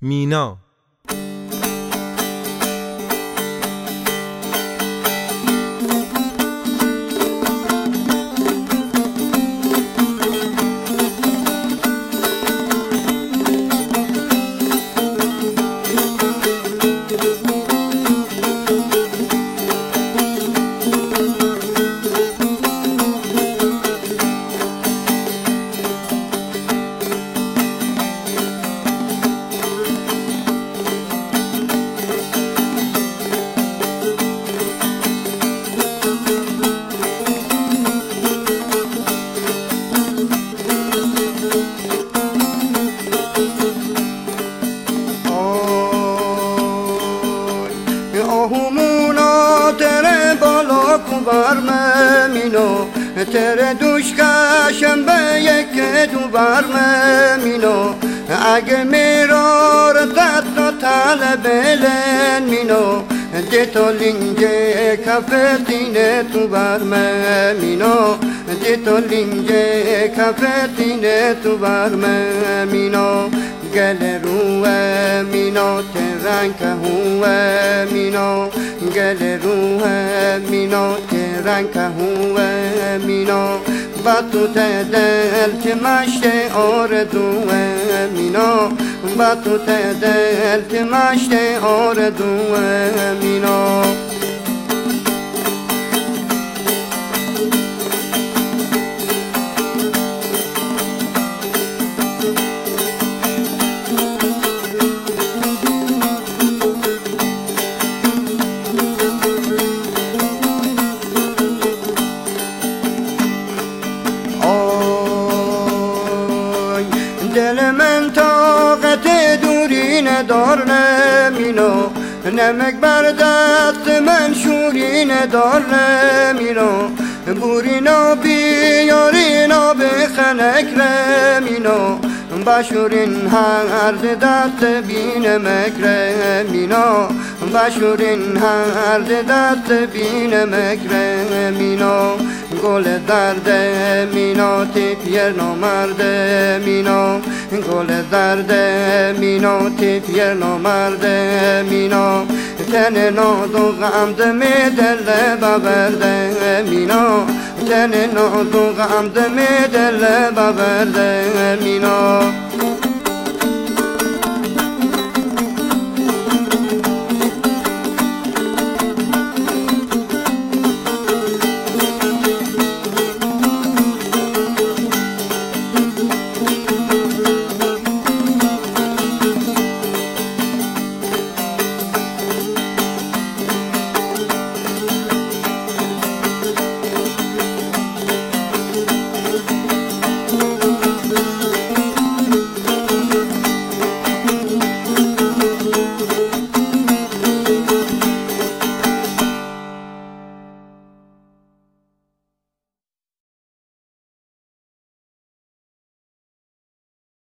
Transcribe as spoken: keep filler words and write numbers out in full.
مینا. برمه مینو تر دوش کشم به یک دو برمه مینو اگه میرار تطلا طلب لن مینو دیتو لینجه کفتینه تو برمه مینو دیتو لینجه کفتینه تو برمه مینو گل روه مینو ترنک هوه مینو گل روه مینو ترنک هوه مینو با تو تدل که مشت آردوه مینو با تو تدل که مشت آردوه مینو دل من طاقت دوری ندار نمینو نمک بر دست من شوری ندار نمینو بورینا بیارینا به خنک رمینو باشورین هر دست بین مکر مینو باشورین هر دست بین مکر مینو گل درد مینو تی پیر نامرد مینو گل درد مینو تی پیر نامرد مینو تن نادو غمد می دل ببرد مینو تن نادو غمد می دل ببرد مینو